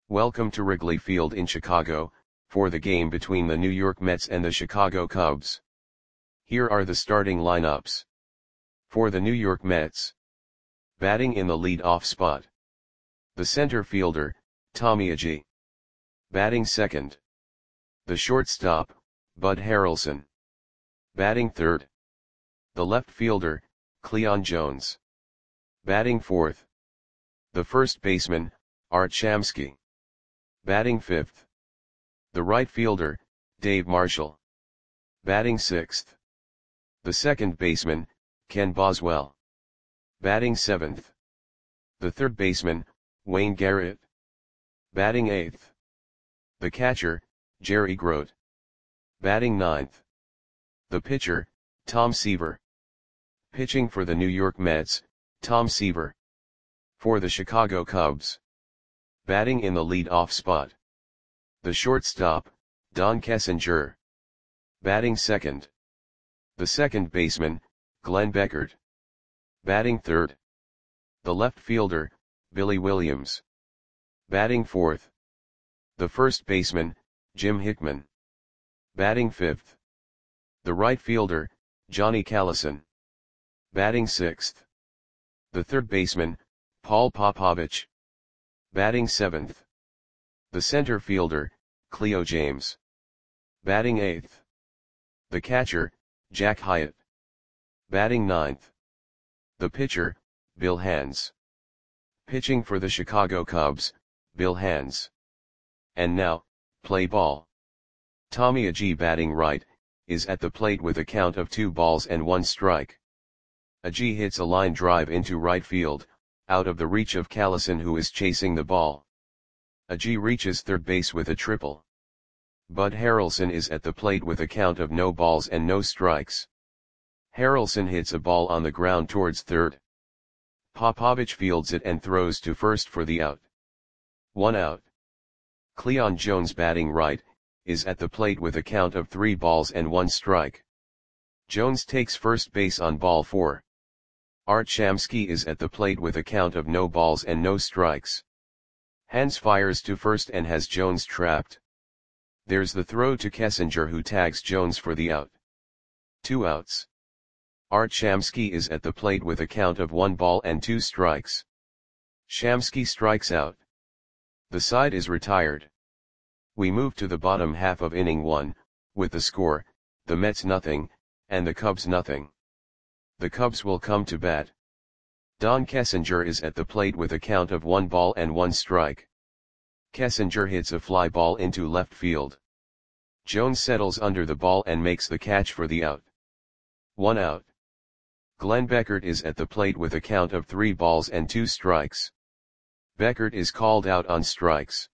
Welcome to Wrigley Field in Chicago, for the game between the New York Mets and the Chicago Cubs. Here are the starting lineups. For the New York Mets. Batting in the lead-off spot. The center fielder, Tommy Agee. Batting second. The shortstop, Bud Harrelson. Batting third. The left fielder, Cleon Jones. Batting fourth. The first baseman, Art Shamsky. Batting fifth. The right fielder, Dave Marshall. Batting sixth. The second baseman, Ken Boswell. Batting seventh. The third baseman, Wayne Garrett. Batting eighth. The catcher, Jerry Grote. Batting ninth. The pitcher, Tom Seaver. Pitching for the New York Mets, Tom Seaver. For the Chicago Cubs. Batting in the lead-off spot. The shortstop, Don Kessinger. Batting second. The second baseman, Glenn Beckert. Batting third. The left fielder, Billy Williams. Batting fourth. The first baseman, Jim Hickman. Batting fifth. The right fielder, Johnny Callison. Batting sixth. The third baseman, Paul Popovich. Batting seventh. The center fielder, Cleo James. Batting eighth. The catcher, Jack Hyatt. Batting ninth. The pitcher, Bill Hands. Pitching for the Chicago Cubs, Bill Hands. And now, play ball. Tommy Agee, batting right, is at the plate with a count of 2-1 strike. Agee hits a line drive into right field, out of the reach of Callison, who is chasing the ball. Agee reaches third base with a triple. Bud Harrelson is at the plate with a count of 0 strikes. Harrelson hits a ball on the ground towards third. Popovich fields it and throws to first for the out. 1 out. Cleon Jones, batting right, is at the plate with a count of 3-1 strike. Jones takes first base on ball 4. Art Shamsky is at the plate with a count of 0 strikes. Hands fires to first and has Jones trapped. There's the throw to Kessinger, who tags Jones for the out. 2 outs. Art Shamsky is at the plate with a count of 1-2 strikes. Shamsky strikes out. The side is retired. We move to the bottom half of inning 1, with the score, the Mets nothing, and the Cubs nothing. The Cubs will come to bat. Don Kessinger is at the plate with a count of 1-1 strike. Kessinger hits a fly ball into left field. Jones settles under the ball and makes the catch for the out. 1 out. Glenn Beckert is at the plate with a count of 3-2 strikes. Beckert is called out on strikes.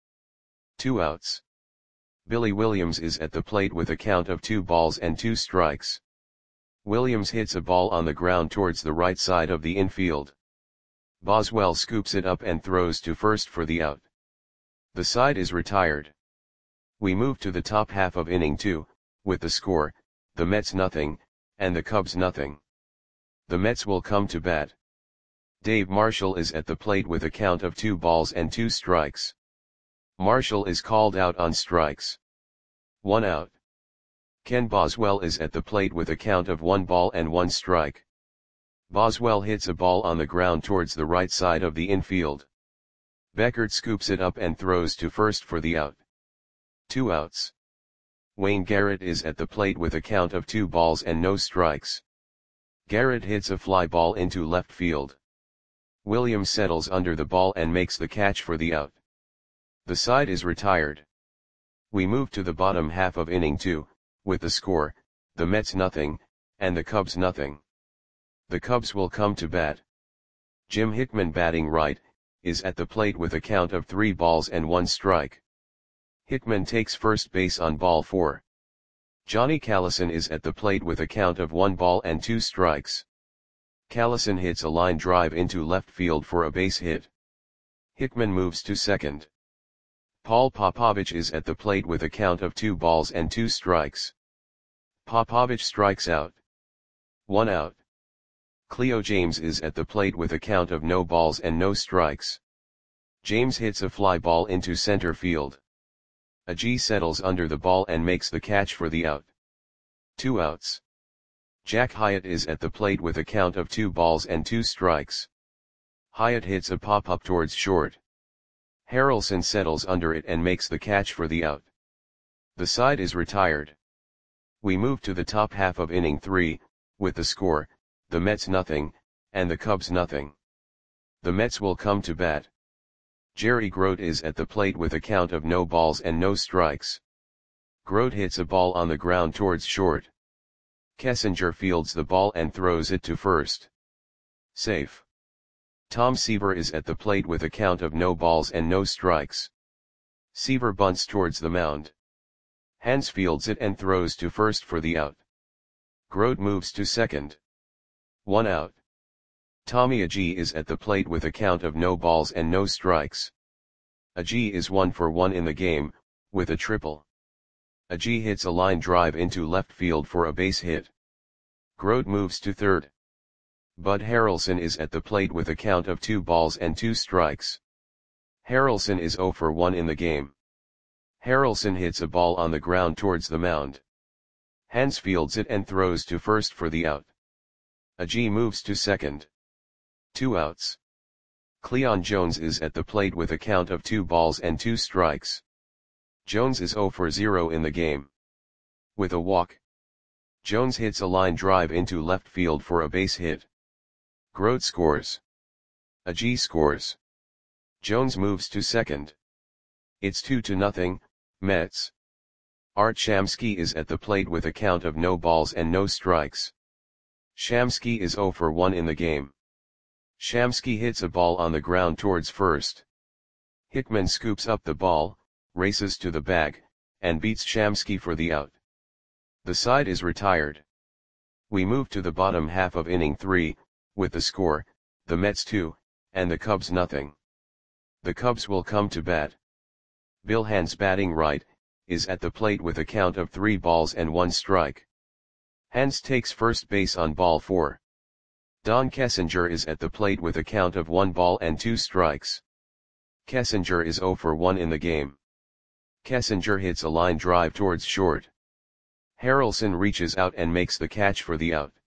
2 outs. Billy Williams is at the plate with a count of 2-2 strikes. Williams hits a ball on the ground towards the right side of the infield. Boswell scoops it up and throws to first for the out. The side is retired. We move to the top half of inning 2, with the score, the Mets nothing, and the Cubs nothing. The Mets will come to bat. Dave Marshall is at the plate with a count of 2-2 strikes. Marshall is called out on strikes. 1 out. Ken Boswell is at the plate with a count of 1-1 strike. Boswell hits a ball on the ground towards the right side of the infield. Beckert scoops it up and throws to first for the out. 2 outs. Wayne Garrett is at the plate with a count of 2 strikes. Garrett hits a fly ball into left field. Williams settles under the ball and makes the catch for the out. The side is retired. We move to the bottom half of inning 2, with the score, the Mets nothing, and the Cubs nothing. The Cubs will come to bat. Jim Hickman, batting right, is at the plate with a count of 3-1 strike. Hickman takes first base on ball 4. Johnny Callison is at the plate with a count of 1-2 strikes. Callison hits a line drive into left field for a base hit. Hickman moves to second. Paul Popovich is at the plate with a count of 2-2 strikes. Popovich strikes out. 1 out. Cleo James is at the plate with a count of no balls and no strikes. James hits a fly ball into center field. Agee settles under the ball and makes the catch for the out. 2 outs. Jack Hyatt is at the plate with a count of 2 balls and 2 strikes. Hyatt hits a pop-up towards short. Harrelson settles under it and makes the catch for the out. The side is retired. We move to the top half of inning 3, with the score, the Mets nothing, and the Cubs nothing. The Mets will come to bat. Jerry Grote is at the plate with a count of no balls and no strikes. Grote hits a ball on the ground towards short. Kessinger fields the ball and throws it to first. Safe. Tom Seaver is at the plate with a count of no balls and no strikes. Seaver bunts towards the mound. Hans fields it and throws to first for the out. Grote moves to second. 1 out. Tommy Agee is at the plate with a count of no balls and no strikes. Agee is 1 for 1 in the game, with a triple. Agee hits a line drive into left field for a base hit. Grote moves to third. Bud Harrelson is at the plate with a count of 2 balls and 2 strikes. Harrelson is 0 for 1 in the game. Harrelson hits a ball on the ground towards the mound. Hans fields it and throws to first for the out. Agee moves to second. 2 outs. Cleon Jones is at the plate with a count of 2 balls and 2 strikes. Jones is 0 for 0 in the game. With a walk. Jones hits a line drive into left field for a base hit. Grote scores. Agee scores. Jones moves to second. It's 2-0, Mets. Art Shamsky is at the plate with a count of no balls and no strikes. Shamsky is 0 for 1 in the game. Shamsky hits a ball on the ground towards first. Hickman scoops up the ball, races to the bag, and beats Shamsky for the out. The side is retired. We move to the bottom half of inning 3, with the score, the Mets 2, and the Cubs nothing. The Cubs will come to bat. Bill Hans batting right, is at the plate with a count of 3 balls and 1 strike. Hans takes first base on ball 4. Don Kessinger is at the plate with a count of 1 ball and 2 strikes. Kessinger is 0 for 1 in the game. Kessinger hits a line drive towards short. Harrelson reaches out and makes the catch for the out.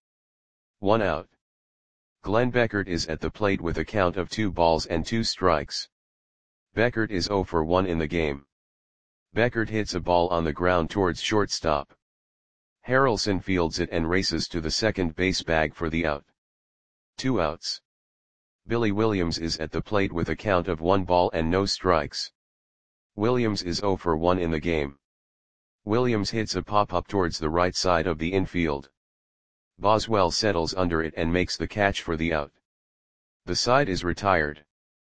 1 out. Glenn Beckert is at the plate with a count of 2 balls and 2 strikes. Beckert is 0 for 1 in the game. Beckert hits a ball on the ground towards shortstop. Harrelson fields it and races to the second base bag for the out. 2 outs. Billy Williams is at the plate with a count of 1 ball and no strikes. Williams is 0 for 1 in the game. Williams hits a pop-up towards the right side of the infield. Boswell settles under it and makes the catch for the out. The side is retired.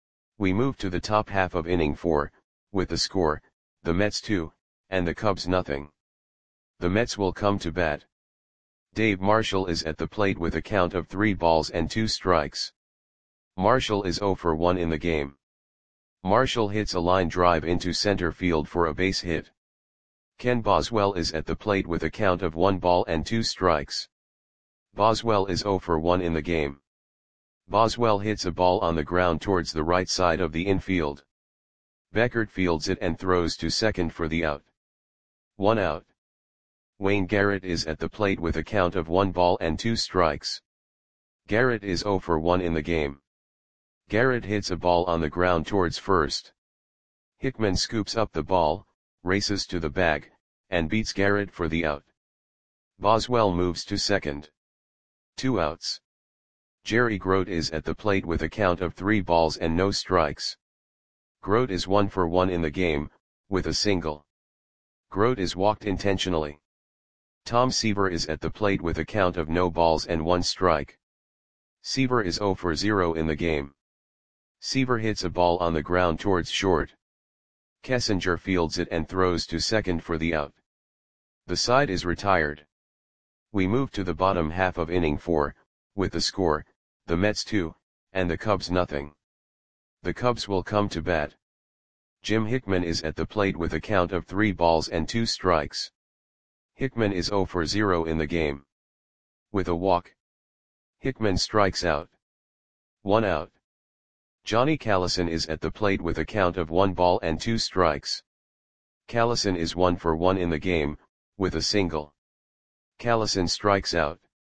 We move to the top half of inning 4, with the score, the Mets 2, and the Cubs nothing. The Mets will come to bat. Dave Marshall is at the plate with a count of 3 balls and 2 strikes. Marshall is 0 for 1 in the game. Marshall hits a line drive into center field for a base hit. Ken Boswell is at the plate with a count of 1 ball and 2 strikes. Boswell is 0 for 1 in the game. Boswell hits a ball on the ground towards the right side of the infield. Beckert fields it and throws to second for the out. 1 out. Wayne Garrett is at the plate with a count of 1 ball and 2 strikes. Garrett is 0 for 1 in the game. Garrett hits a ball on the ground towards first. Hickman scoops up the ball, races to the bag, and beats Garrett for the out. Boswell moves to second. 2 outs. Jerry Grote is at the plate with a count of 3 balls and no strikes. Grote is 1 for 1 in the game, with a single. Grote is walked intentionally. Tom Seaver is at the plate with a count of no balls and 1 strike. Seaver is 0 for 0 in the game. Seaver hits a ball on the ground towards short. Kessinger fields it and throws to second for the out. The side is retired. We move to the bottom half of inning 4, with the score, the Mets 2, and the Cubs nothing. The Cubs will come to bat. Jim Hickman is at the plate with a count of 3 balls and 2 strikes. Hickman is 0 for 0 in the game. With a walk. Hickman strikes out. 1 out. Johnny Callison is at the plate with a count of 1 ball and 2 strikes. Callison is 1 for 1 in the game, with a single. Callison strikes out.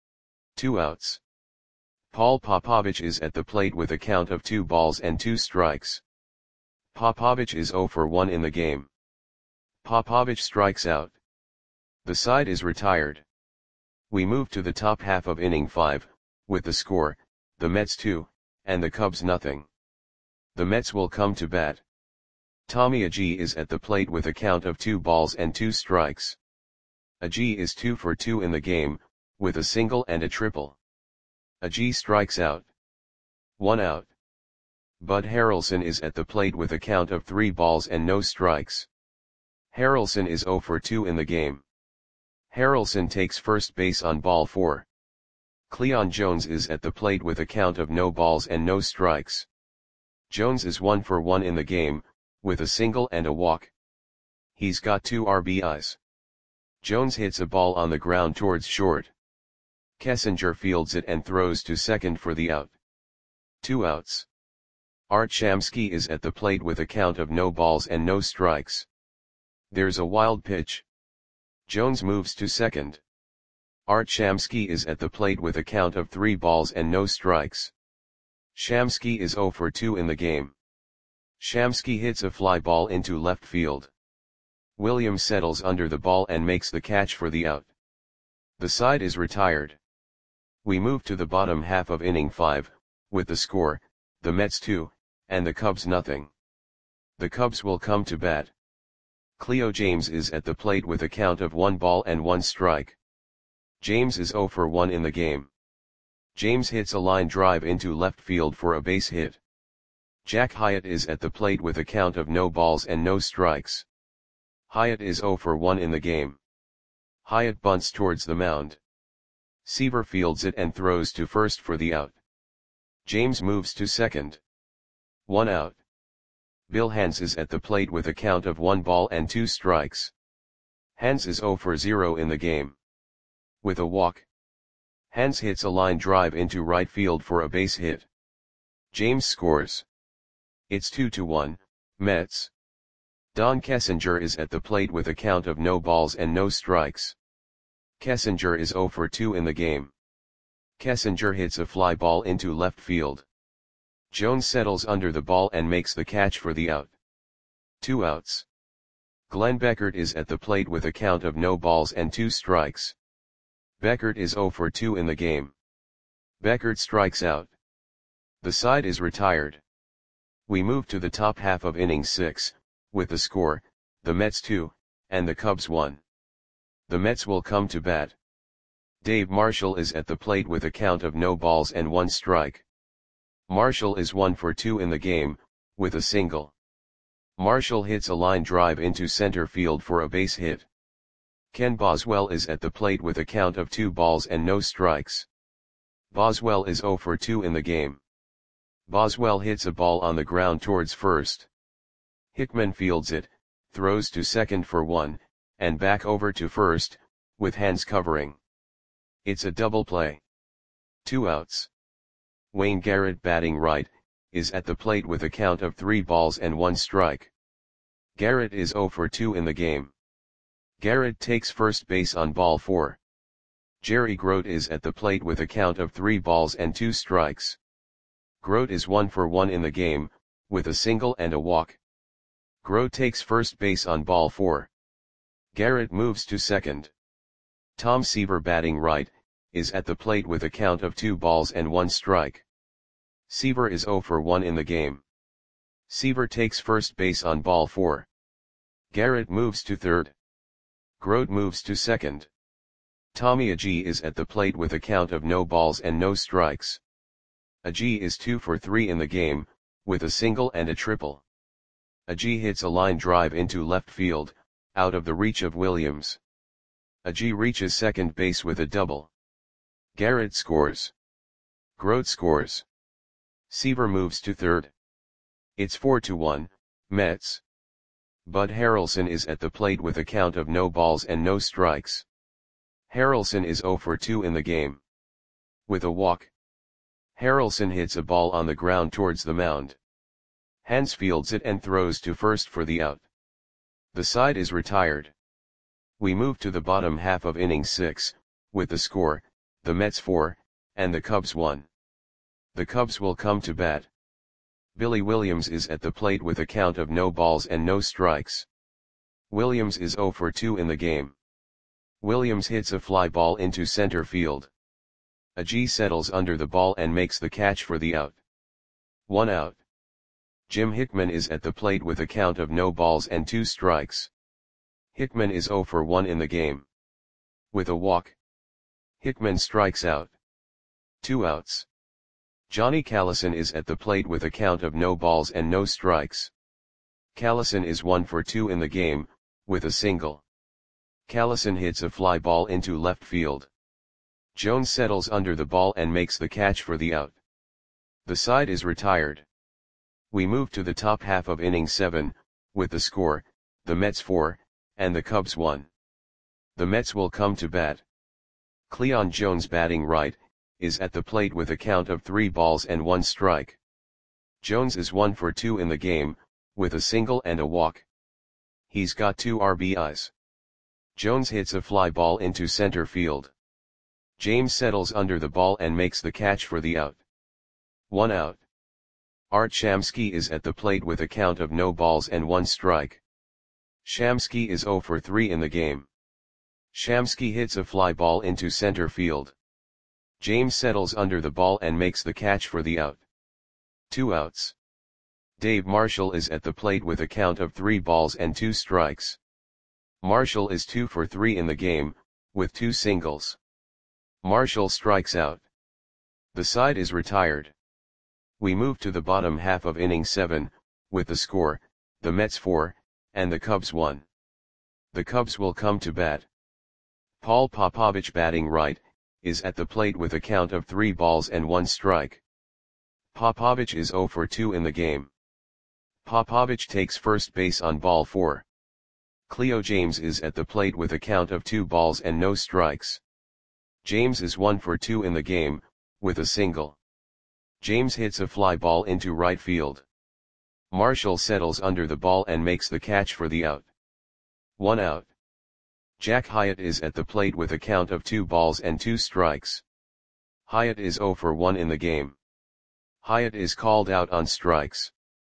2 outs. Paul Popovich is at the plate with a count of 2 balls and 2 strikes. Popovich is 0 for 1 in the game. Popovich strikes out. The side is retired. We move to the top half of inning 5, with the score, the Mets 2, and the Cubs nothing. The Mets will come to bat. Tommy Agee is at the plate with a count of 2 balls and 2 strikes. Agee is 2 for 2 in the game, with a single and a triple. Agee strikes out. 1 out. Bud Harrelson is at the plate with a count of 3 balls and no strikes. Harrelson is 0 for 2 in the game. Harrelson takes first base on ball 4. Cleon Jones is at the plate with a count of no balls and no strikes. Jones is 1 for 1 in the game, with a single and a walk. He's got 2 RBIs. Jones hits a ball on the ground towards short. Kessinger fields it and throws to second for the out. 2 outs. Art Shamsky is at the plate with a count of no balls and no strikes. There's a wild pitch. Jones moves to second. Art Shamsky is at the plate with a count of 3 balls and no strikes. Shamsky is 0 for 2 in the game. Shamsky hits a fly ball into left field. Williams settles under the ball and makes the catch for the out. The side is retired. We move to the bottom half of inning 5, with the score, the Mets 2, and the Cubs nothing. The Cubs will come to bat. Cleo James is at the plate with a count of 1 ball and 1 strike. James is 0 for 1 in the game. James hits a line drive into left field for a base hit. Jack Hyatt is at the plate with a count of no balls and no strikes. Hyatt is 0 for 1 in the game. Hyatt bunts towards the mound. Seaver fields it and throws to first for the out. James moves to second. 1 out. Bill Hands is at the plate with a count of 1 ball and 2 strikes. Hands is 0 for 0 in the game. With a walk. Hands hits a line drive into right field for a base hit. James scores. It's 2-1, Mets. Don Kessinger is at the plate with a count of no balls and no strikes. Kessinger is 0 for 2 in the game. Kessinger hits a fly ball into left field. Jones settles under the ball and makes the catch for the out. 2 outs. Glenn Beckert is at the plate with a count of no balls and 2 strikes. Beckert is 0 for 2 in the game. Beckert strikes out. The side is retired. We move to the top half of inning 6, with the score, the Mets 2, and the Cubs 1. The Mets will come to bat. Dave Marshall is at the plate with a count of no balls and 1 strike. Marshall is 1 for 2 in the game, with a single. Marshall hits a line drive into center field for a base hit. Ken Boswell is at the plate with a count of 2 balls and no strikes. Boswell is 0 for 2 in the game. Boswell hits a ball on the ground towards first. Hickman fields it, throws to second for 1, and back over to first, with Hands covering. It's a double play. 2 outs. Wayne Garrett batting right, is at the plate with a count of 3 balls and 1 strike. Garrett is 0 for 2 in the game. Garrett takes first base on ball 4. Jerry Grote is at the plate with a count of 3 balls and 2 strikes. Grote is 1 for 1 in the game, with a single and a walk. Grote takes first base on ball 4. Garrett moves to second. Tom Seaver batting right, is at the plate with a count of 2 balls and 1 strike. Seaver is 0 for 1 in the game. Seaver takes first base on ball 4. Garrett moves to third. Grote moves to second. Tommy Agee is at the plate with a count of no balls and no strikes. Agee is 2 for 3 in the game, with a single and a triple. Agee hits a line drive into left field, out of the reach of Williams. Agee reaches second base with a double. Garrett scores. Grote scores. Seaver moves to third. It's 4-1, Mets. Bud Harrelson is at the plate with a count of no balls and no strikes. Harrelson is 0 for 2 in the game. With a walk. Harrelson hits a ball on the ground towards the mound. Hans fields it and throws to first for the out. The side is retired. We move to the bottom half of inning 6, with the score, the Mets 4, and the Cubs 1. The Cubs will come to bat. Billy Williams is at the plate with a count of no balls and no strikes. Williams is 0 for 2 in the game. Williams hits a fly ball into center field. Agee settles under the ball and makes the catch for the out. 1 out. Jim Hickman is at the plate with a count of no balls and 2 strikes. Hickman is 0 for 1 in the game. With a walk, Hickman strikes out. 2 outs. Johnny Callison is at the plate with a count of no balls and no strikes. Callison is 1 for 2 in the game, with a single. Callison hits a fly ball into left field. Jones settles under the ball and makes the catch for the out. The side is retired. We move to the top half of inning 7, with the score, the Mets 4, and the Cubs 1. The Mets will come to bat. Cleon Jones, batting right, is at the plate with a count of 3 balls and 1 strike. Jones is 1 for 2 in the game, with a single and a walk. He's got 2 RBIs. Jones hits a fly ball into center field. James settles under the ball and makes the catch for the out. 1 out. Art Shamsky is at the plate with a count of no balls and 1 strike. Shamsky is 0 for 3 in the game. Shamsky hits a fly ball into center field. James settles under the ball and makes the catch for the out. 2 outs. Dave Marshall is at the plate with a count of 3 balls and 2 strikes. Marshall is 2 for 3 in the game, with 2 singles. Marshall strikes out. The side is retired. We move to the bottom half of inning 7, with the score, the Mets 4, and the Cubs 1. The Cubs will come to bat. Paul Popovich, batting right, is at the plate with a count of 3 balls and 1 strike. Popovich is 0 for 2 in the game. Popovich takes first base on ball 4. Cleo James is at the plate with a count of 2 balls and no strikes. James is 1 for 2 in the game, with a single. James hits a fly ball into right field. Marshall settles under the ball and makes the catch for the out. 1 out. Jack Hyatt is at the plate with a count of 2 balls and 2 strikes. Hyatt is 0 for 1 in the game. Hyatt is called out on strikes.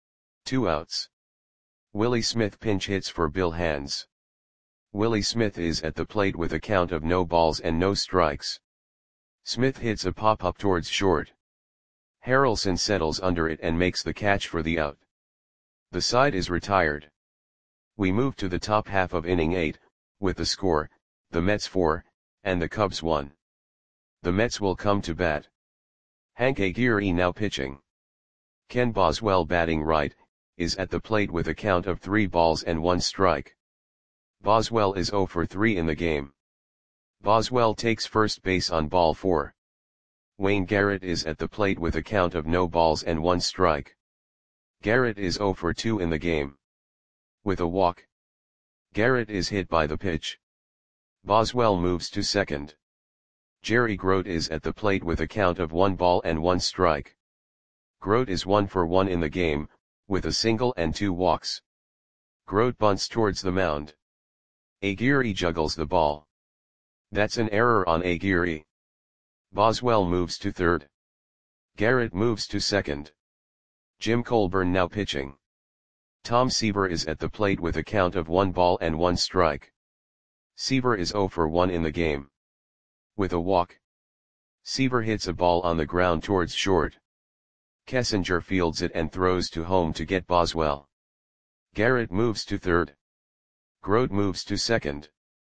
2 outs. Willie Smith pinch hits for Bill Hands. Willie Smith is at the plate with a count of no balls and no strikes. Smith hits a pop-up towards short. Harrelson settles under it and makes the catch for the out. The side is retired. We move to the top half of inning 8, with the score, the Mets 4, and the Cubs 1. The Mets will come to bat. Hank Aguirre now pitching. Ken Boswell, batting right, is at the plate with a count of 3 balls and 1 strike. Boswell is 0 for 3 in the game. Boswell takes first base on ball 4. Wayne Garrett is at the plate with a count of no balls and 1 strike. Garrett is 0 for 2 in the game. With a walk, Garrett is hit by the pitch. Boswell moves to second. Jerry Grote is at the plate with a count of 1 ball and 1 strike. Grote is 1 for 1 in the game, with a single and 2 walks. Grote bunts towards the mound. Aguirre juggles the ball. That's an error on Aguirre. Boswell moves to third. Garrett moves to second. Jim Colburn now pitching. Tom Seaver is at the plate with a count of 1 ball and 1 strike. Seaver is 0 for 1 in the game. With a walk, Seaver hits a ball on the ground towards short. Kessinger fields it and throws to home to get Boswell. Garrett moves to third. Grote moves to second.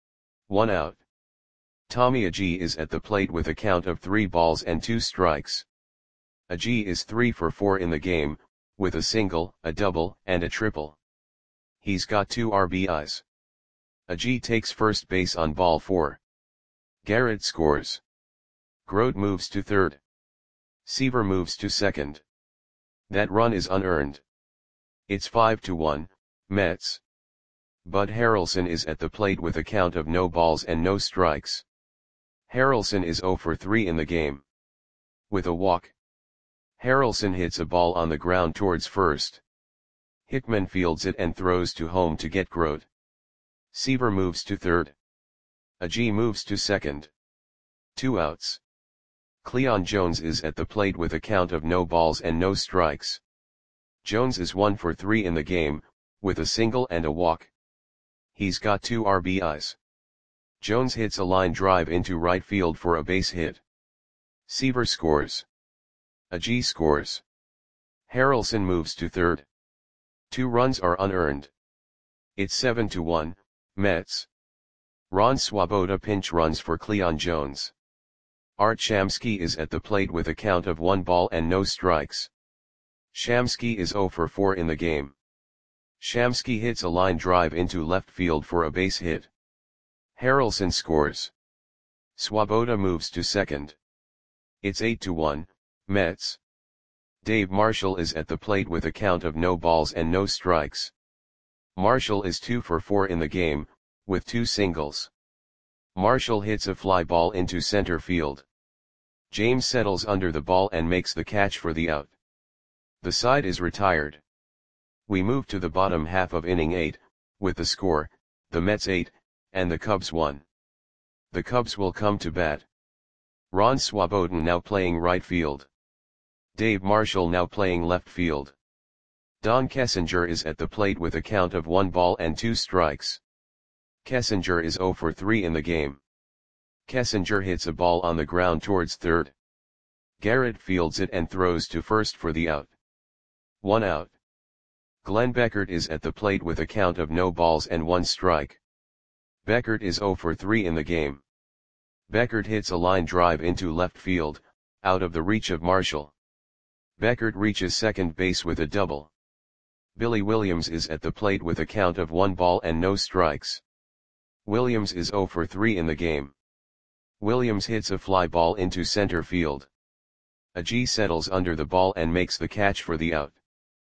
1 out. Tommy Agee is at the plate with a count of 3 balls and 2 strikes. Agee is 3 for 4 in the game, with a single, a double, and a triple. He's got 2 RBIs. Agee takes first base on ball 4. Garrett scores. Grote moves to third. Seaver moves to second. That run is unearned. It's 5-1, Mets. Bud Harrelson is at the plate with a count of no balls and no strikes. Harrelson is 0 for 3 in the game. With a walk, Harrelson hits a ball on the ground towards first. Hickman fields it and throws to home to get Grote. Seaver moves to third. Agee moves to second. 2 outs. Cleon Jones is at the plate with a count of no balls and no strikes. Jones is 1 for 3 in the game, with a single and a walk. He's got 2 RBIs. Jones hits a line drive into right field for a base hit. Seaver scores. Agee scores. Harrelson moves to third. 2 runs are unearned. It's 7-1, Mets. Ron Swoboda pinch runs for Cleon Jones. Art Shamsky is at the plate with a count of 1 ball and no strikes. Shamsky is 0 for 4 in the game. Shamsky hits a line drive into left field for a base hit. Harrelson scores. Swoboda moves to second. It's 8-1, Mets. Dave Marshall is at the plate with a count of no balls and no strikes. Marshall is 2 for 4 in the game, with 2 singles. Marshall hits a fly ball into center field. James settles under the ball and makes the catch for the out. The side is retired. We move to the bottom half of inning 8, with the score, the Mets 8, and the Cubs 1. The Cubs will come to bat. Ron Swoboda now playing right field. Dave Marshall now playing left field. Don Kessinger is at the plate with a count of 1 ball and 2 strikes. Kessinger is 0 for 3 in the game. Kessinger hits a ball on the ground towards third. Garrett fields it and throws to first for the out. 1 out. Glenn Beckert is at the plate with a count of no balls and 1 strike. Beckert is 0 for 3 in the game. Beckert hits a line drive into left field, out of the reach of Marshall. Beckert reaches second base with a double. Billy Williams is at the plate with a count of 1 ball and no strikes. Williams is 0 for 3 in the game. Williams hits a fly ball into center field. Agee settles under the ball and makes the catch for the out.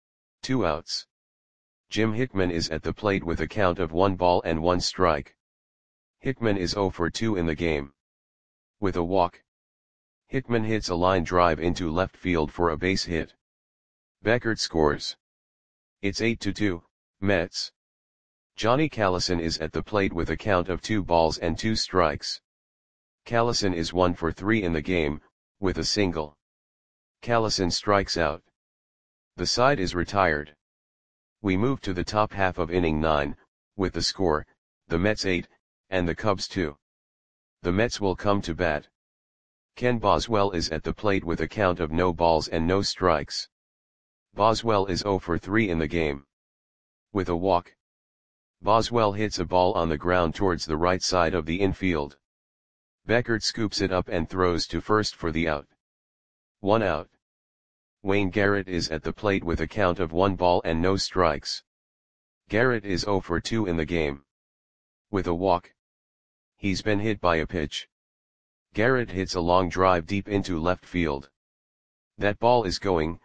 2 outs. Jim Hickman is at the plate with a count of 1 ball and 1 strike. Hickman is 0 for 2 in the game. With a walk. Hickman hits a line drive into left field for a base hit. Beckert scores. It's 8-2, Mets. Johnny Callison is at the plate with a count of 2 balls and 2 strikes. Callison is 1 for 3 in the game, with a single. Callison strikes out. The side is retired. We move to the top half of inning 9, with the score, the Mets 8, and the Cubs 2. The Mets will come to bat. Ken Boswell is at the plate with a count of no balls and no strikes. Boswell is 0 for 3 in the game. With a walk. Boswell hits a ball on the ground towards the right side of the infield. Beckert scoops it up and throws to first for the out. 1 out. Wayne Garrett is at the plate with a count of 1 ball and no strikes. Garrett is 0 for 2 in the game. With a walk. He's been hit by a pitch. Garrett hits a long drive deep into left field. That ball is gone.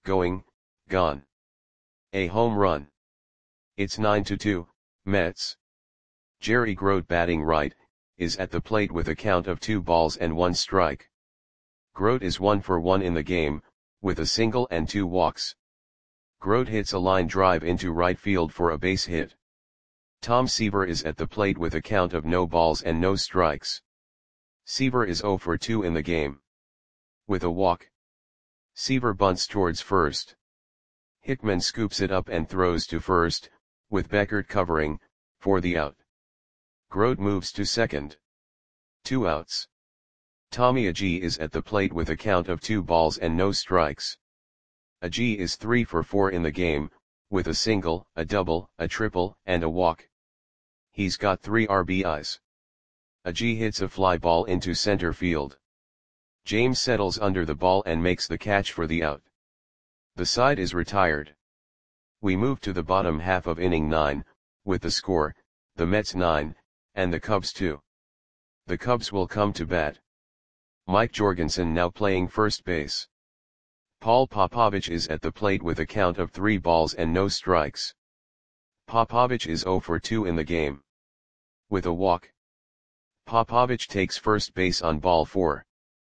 A home run. It's 9-2, Mets. Jerry Grote batting right, is at the plate with a count of 2 balls and 1 strike. Grote is 1 for 1 in the game, with a single and 2 walks. Grote hits a line drive into right field for a base hit. Tom Seaver is at the plate with a count of no balls and no strikes. Seaver is 0 for 2 in the game. With a walk. Seaver bunts towards first. Hickman scoops it up and throws to first, with Beckert covering, for the out. Grote moves to second. 2 outs. Tommy Agee is at the plate with a count of 2 balls and no strikes. Agee is 3 for 4 in the game, with a single, a double, a triple, and a walk. He's got 3 RBIs. Agee hits a fly ball into center field. James settles under the ball and makes the catch for the out. The side is retired. We move to the bottom half of inning 9, with the score, the Mets 9, and the Cubs 2. The Cubs will come to bat. Mike Jorgensen now playing first base. Paul Popovich is at the plate with a count of 3 balls and no strikes. Popovich is 0 for 2 in the game. With a walk. Popovich takes first base on ball 4.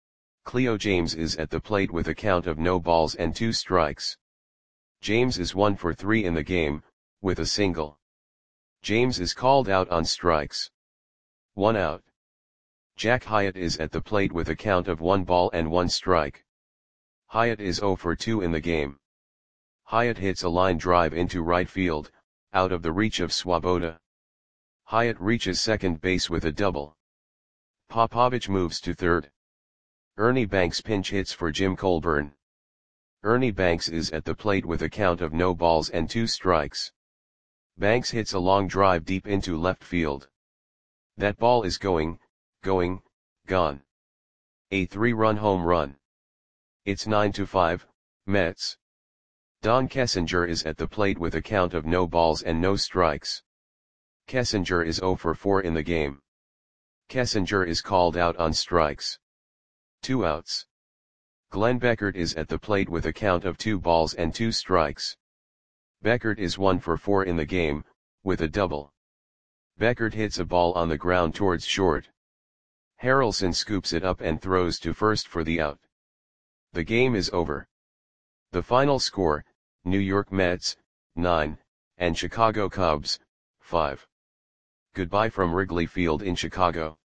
Cleo James is at the plate with a count of no balls and 2 strikes. James is 1 for 3 in the game, with a single. James is called out on strikes. 1 out. Jack Hyatt is at the plate with a count of 1 ball and 1 strike. Hyatt is 0 for 2 in the game. Hyatt hits a line drive into right field, out of the reach of Swoboda. Hyatt reaches second base with a double. Popovich moves to third. Ernie Banks pinch hits for Jim Colburn. Ernie Banks is at the plate with a count of no balls and 2 strikes. Banks hits a long drive deep into left field. That ball is gone. A 3-run home run. It's 9-5, Mets. Don Kessinger is at the plate with a count of no balls and no strikes. Kessinger is 0 for 4 in the game. Kessinger is called out on strikes. 2 outs. Glenn Beckert is at the plate with a count of 2 balls and 2 strikes. Beckert is 1 for 4 in the game, with a double. Beckert hits a ball on the ground towards short. Harrelson scoops it up and throws to first for the out. The game is over. The final score, New York Mets, 9, and Chicago Cubs, 5. Goodbye from Wrigley Field in Chicago.